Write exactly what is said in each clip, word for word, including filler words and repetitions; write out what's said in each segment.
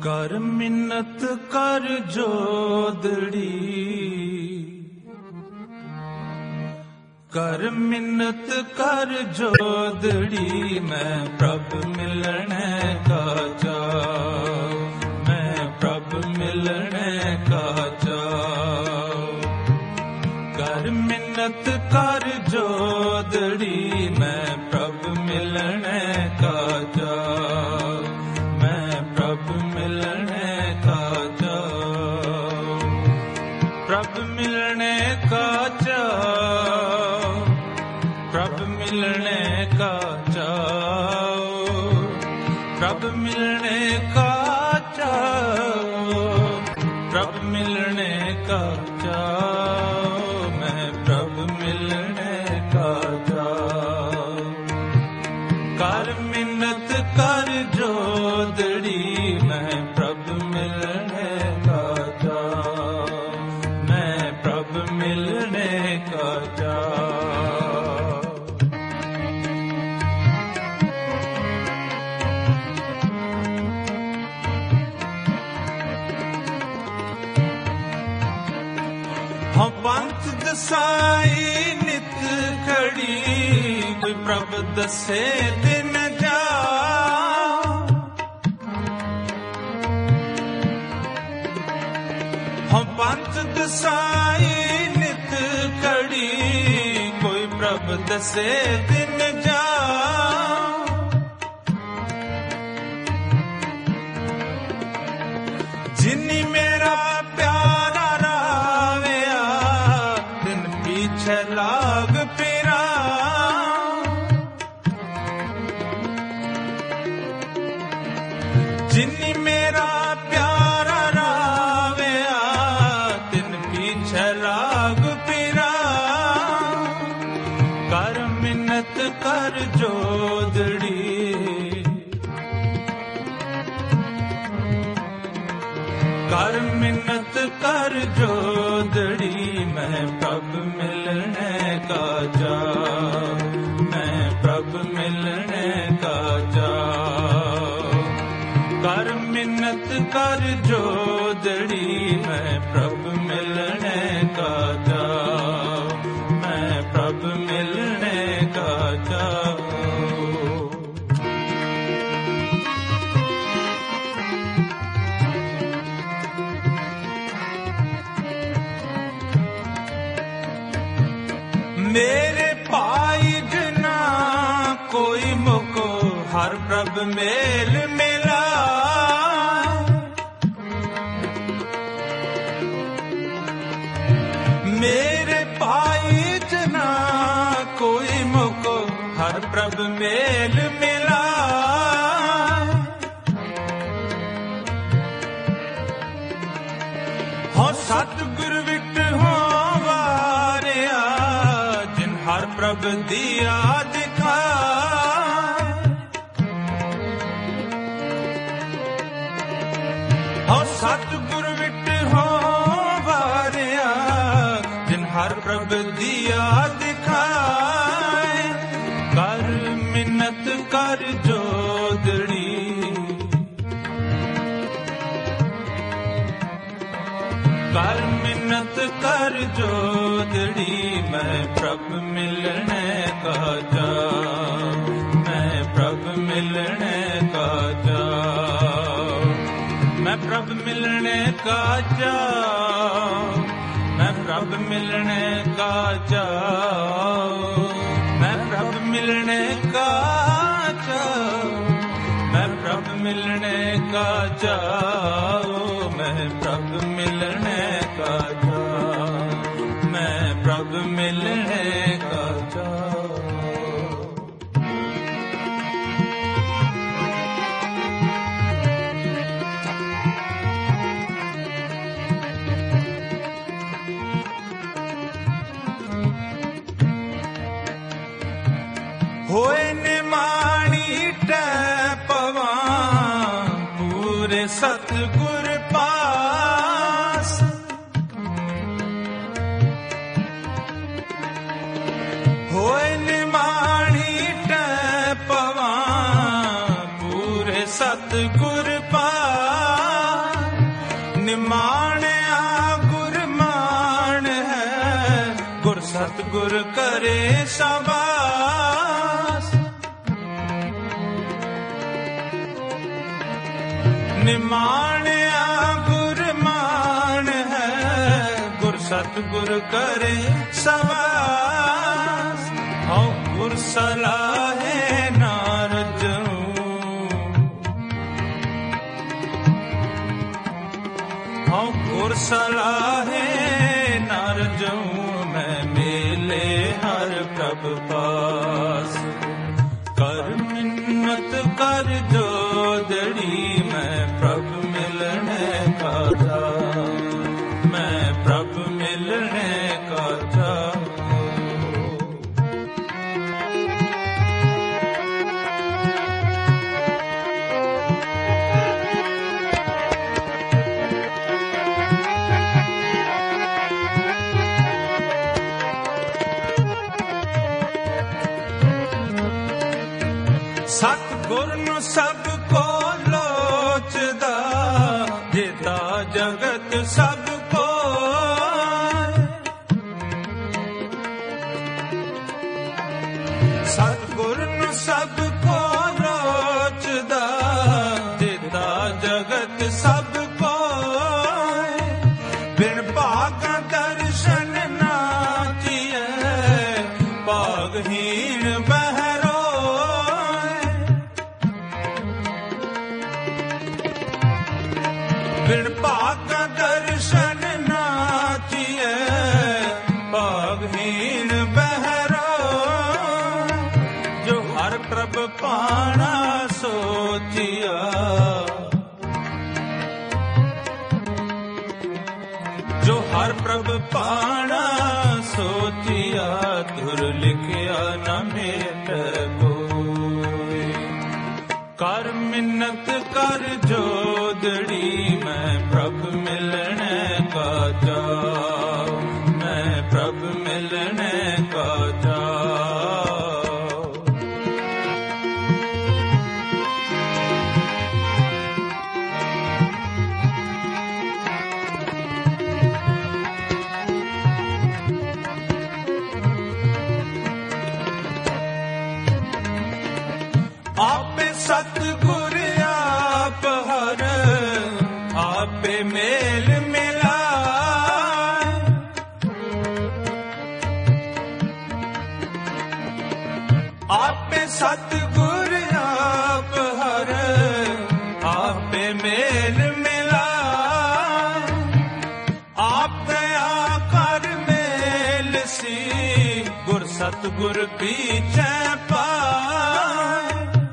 ਕਰ ਮਿੰਨਤ ਕਰ ਜੋਦੜੀ, ਕਰ ਮਿੰਨਤ ਕਰ ਜੋਦੜੀ, ਮੈਂ ਪ੍ਰਭ ਮਿਲਣੇ ਕਾ ਚਾਉ, ਮੈਂ ਪ੍ਰਭ ਮਿਲਣੇ ਕਾ ਚਾਉ। ਕਰ ਮਿੰਨਤ ਕਰ ਜੋਦੜੀ, ਮੈਂ ਪ੍ਰਭ ਮਿਲਣੇ ਕਾ ਚਾਉ, ਮੈਂ ਪ੍ਰਭ ਮਿਲਣੇ ਕਾ ਚਾਉ। ਪ੍ਰਭ ਮਿਲਣੇ ਕਾ ਚਾਉ, ਪ੍ਰਭ ਮਿਲਣੇ ਕਾ ਚਾਉ, ਪ੍ਰਭ ਮਿਲਣੇ ਕਾ ਚਾਉ, ਪ੍ਰਭ ਮਿਲਣੇ ਕਾ ਚਾਉ, ਮੈਂ ਪ੍ਰਭ ਮਿਲਣੇ ਕਾ ਚਾਉ। ਕਰ ਮਿੰਨਤ ਕਰ ਜੋਦੜੀ, ਮੈਂ ਪ੍ਰਭ ਮਿਲਣੇ ਕਾ ਚਾਉ, ਮੈਂ ਪ੍ਰਭ ਮਿਲਣੇ ਕਾ ਚਾਉ। ਹਾਂ ਪੰਥ ਦਸਾਈ ਨਿਤ ਖੜੀ, ਕੋਈ ਪ੍ਰਭ ਦੱਸੇ ਦਿਨ ਜਾ। ਹਾਂ ਪੰਥ ਦਸਾਈ ਨਿਤ ਖੜੀ, ਕੋਈ ਪ੍ਰਭ ਦੱਸੇ ਦਿਨ ਜਾ। ਜਿਨੀ ਮੇਰਾ ਪਿਆਰਾ ਰਾਵਿਆ, ਦਿਨ ਪਿੱਛੇ ਲਾਗ ਫਿਰਾ। ਜਿਨੀ ਮੇਰਾ ਪਿਆਰਾ ਰਾਵਿਆ, ਦਿਨ ਪਿੱਛੇ ਲਾਗ ਫਿਰਾ। ਕਰ ਮਿੰਨਤ ਕਰ ਜੋਦੜੀ, ਕਰ ਮਿੰਨਤ ਕਰ ਜੋਦੜੀ, ਮੈਂ ਪ੍ਰਭ ਮਿਲਣੇ ਕਾ ਚਾਉ, ਮੈਂ ਪ੍ਰਭ ਮਿਲਣੇ ਕਾ ਚਾਉ। ਕਰ ਮਿੰਨਤ ਕਰ ਜੋਦੜੀ, ਮੈਂ ਪ੍ਰਭ ਮਿਲਣੇ ਕਾ ਚਾਉ, ਮੈਂ ਪ੍ਰਭ ਮਿਲਣੇ ਕਾ ਚਾਉ। ਮੇਰੇ ਭਾਈ ਜਨਾ ਕੋਈ ਮੁਕੋ, ਹਰ ਪ੍ਰਭ ਮੇਲ ਮਿਲਾ। ਮੇਰੇ ਭਾਈ ਜਨਾ ਕੋਈ ਮੁਕੋ, ਹਰ ਪ੍ਰਭ ਮੇਲ ਮਿਲਾ। ਹੋ ਸਤਿਗੁਰ ਵਿਟ ਹੋ ਵਾਰਿਆ, ਜਿਨ ਹਰ ਪ੍ਰਭ ਦੀਆ ਦਿਖਾ। ਹੋ ਸਤਿਗੁਰ ਵਿਟ ਹੋ ਵਾਰਿਆ, ਜਿਨ ਹਰ ਪ੍ਰਭ ਦੀਆ ਦਿਖਾਏ। ਕਰ ਮਿੰਨਤ ਕਰ ਜੋਦੜੀ, ਕਰ ਮਿੰਨਤ ਕਰ ਜੋਦੜੀ, ਮੈਂ ਪ੍ਰਭ ਮਿਲਣੇ ਕਾ ਚਾਉ, ਮੈਂ ਪ੍ਰਭ ਮਿਲਣੇ ਕਾ ਚਾਉ। ਮੈਂ ਪ੍ਰਭ ਮਿਲਣੇ ਕਾ ਚਾਉ, ਮੈਂ ਪ੍ਰਭ ਮਿਲਣੇ ਕਾ ਚਾਉ। ਮੈਂ ਪ੍ਰਭ ਮਿਲਣੇ ਕਾ ਚਾਉ, ਮੈਂ ਪ੍ਰਭ ਮਿਲਣੇ ਕਾ ਚਾਉ। ਮੈਂ ਪ੍ਰਭ ਮਿਲਣੇ ਕਾ ਚਾਉ, ਮੈਂ ਪ੍ਰਭ ਮਿਲਣੇ ਕਾ ਚਾਉ। ਹੋਏ ਨਿਮਾਣੀ ਟੈ ਪਵਾਂ, ਪੂਰੇ ਸਤਿਗੁਰ ਪਾਸ। ਹੋਏ ਨਿਮਾਣੀ ਟੈ ਪਵਾਂ, ਪੂਰੇ ਸਤਿਗੁਰ ਪਾਸ। ਸ਼ਾਬਾਸ਼। ਨਿਮਾਣਿਆ ਗੁਰਮਾਨ ਹੈ, ਗੁਰ ਸਤਿਗੁਰ ਕਰੇ ਸਵਾਸ। ਹਉ ਗੁਰ ਸਲਾਹੇ ਨਾਰ ਜਉ, ਹਉ ਗੁਰ ਸਲਾਹੇ ਨਾਰ ਜਉ। ਮੈਂ ਮੇਲੇ ਹਰ ਪ੍ਰਭ ਪਾਸ, ਕਰ ਮਿੰਨਤ ਕਰ ਜੋਦੜੀ। ਮੈਂ ਪ੍ਰਭ ਮਿਲਣੇ ਕਾ ਚਾਅ, ਮੈਂ ਪ੍ਰਭ ਮਿਲਣੇ ਕਾ ਚਾਅ। ਸਤਿਗੁਰ ਨੂੰ ਸਭ ਕੋ ਲੋਚਦਾ, ਜੇਤਾ ਜਗਤ ਸਭ ਕੋਇ। ਸਤਿਗੁਰ ਨੂੰ ਸਭ ਕੋ ਲੋਚਦਾ, ਜੇਤਾ ਜਗਤ ਸਭ ਕੋਇ। ਬਿਨ ਭਾਗ ਦਰਸ਼ਨ ਨਾ ਕੀਏ, ਭਾਗਹੀਣ ਬਹਿਰੋ। ਬਿਨ ਭਾਗ ਦਰਸ਼ਨ ਨਾ ਕੀਏ, ਭਾਗਹੀਣ ਬਹਿਰੋ। ਜੋ ਹਰ ਪ੍ਰਭ ਪਾਣਾ ਸੋਚਿਆ, ਜੋ ਹਰ ਪ੍ਰਭ ਪਾਣਾ ਸੋਚਿਆ। ਧੁਰ ਲਿਖਿਆ ਨਾ ਮੇਟ ਕੋਈ, ਕਰ ਮਿੰਨਤ ਕਰ ਜੋਦੜੀ। ਮੈਂ ਪ੍ਰਭ ਮਿਲਣੇ ਕਾ ਚਾਅ, ਮੈਂ ਪ੍ਰਭ ਮਿਲਣੇ ਕਾ ਚਾਅ। ਆਪੇ ਸਤਿਗੁਰ ਆਪ ਹਰ, ਆਪੇ ਮੇਲ ਮਿਲਾਏ। ਆਪੇ ਸਤਿਗੁਰ ਆਪ ਹਰ, ਆਪੇ ਮੇਲ ਮਿਲਾਏ। ਆਪ ਦਇਆ ਕਰ ਮੇਲ ਸੀ, ਗੁਰ ਸਤਿਗੁਰ ਪੀਛੇ ਪਾਏ।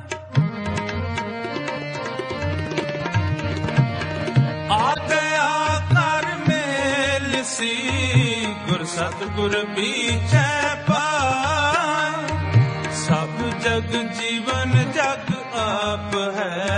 ਆਦਿਆ ਕਰ ਮੇਲ ਸੀ, ਗੁਰ ਸਤਿਗੁਰ ਪੀਛੇ ਪਾਏ। ਸਭ ਜਗ ਜੀਵਨ ਜਗ ਆਪ ਹੈ,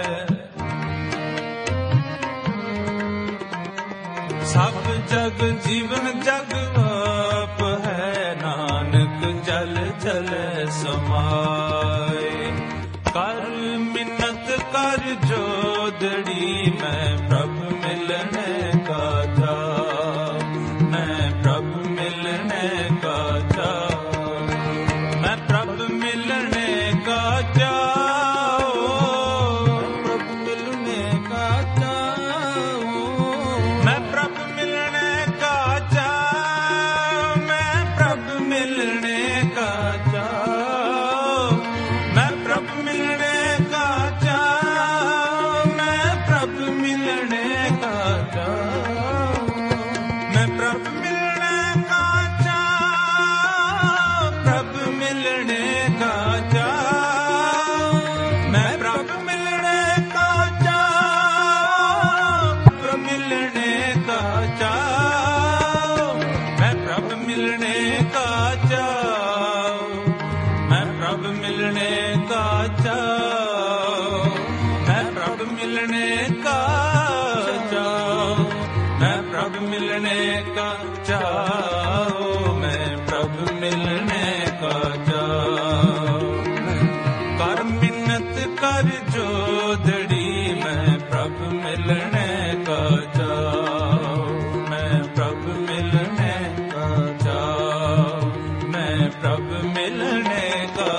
ਸਭ ਜਗ ਜੀਵਨ ਜਗ ਆਪ ਹੈ। ਨਾਨਕ ਜਲ ਜਲ ਸਮਾਏ, ਕਰ ਮਿੰਨਤ ਕਰ ਜੋਦੜੀ। ਮੈਂ ਪ੍ਰਭ ਮਿਲਣੇ ਕਾ ਚਾਅ, ਮੈਂ ਪ੍ਰਭ ਮਿਲਣੇ ਕਾ ਚਾਅ। ਮੈਂ ਪ੍ਰਭ ਮਿਲਣੇ ਕਾ ਚਾਅ, ਪ੍ਰਭ ਮਿਲਣੇ ਕਾ ਚਾਅ। ਮੈਂ ਪ੍ਰਭ ਮਿਲਣੇ ਕਾ ਚਾਅ, ਮੈਂ ਪ੍ਰਭ ਮਿਲਣੇ ਕਾ ਚਾਅ। ਮੈਂ ਪ੍ਰਭ ਮਿਲਣੇ ਕਾ ਚਾਅ, ਮੈਂ ਪ੍ਰਭ ਮਿਲਣੇ ਕਾ ਚਾਅ। ਮੈਂ ਪ੍ਰਭ ਮਿਲਣੇ ਕਾ ਚਾਅ, ਪ੍ਰਭ ਮਿਲਣੇ ਕਾ ਚਾਅ। ਮੈਂ ਪ੍ਰਭ ਮਿਲਣੇ ਕਾ ਚਾਅ, ਪ੍ਰਭ ਮਿਲਣੇ ਕਾ ਚਾਅ। ਮੈਂ ਪ੍ਰਭ ਮਿਲਣੇ ਕਾ ਚਾਅ, ਮੈਂ ਪ੍ਰਭ ਮਿਲਣੇ ਕਾ ਚਾਅ। ਮੈਂ ਪ੍ਰਭ ਮਿਲਣੇ ਕਾ ਚਾਅ, ਮੈਂ ਪ੍ਰਭ ਮਿਲਣੇ ਕਾ ਚਾਅ। ਮੈਂ ਪ੍ਰਭ ਮਿਲਣੇ ਕਾ ਚਾਅ। ਕਰ ਮਿੰਨਤ ਕਰ ਜੋਦੜੀ। ਮੈਂ ਪ੍ਰਭ ਮਿਲਣੇ ਕਾ ਚਾਅ, ਮੈਂ ਪ੍ਰਭ ਮਿਲਣੇ ਕਾ ਚਾਅ। ਮੈਂ ਪ੍ਰਭ मिलने का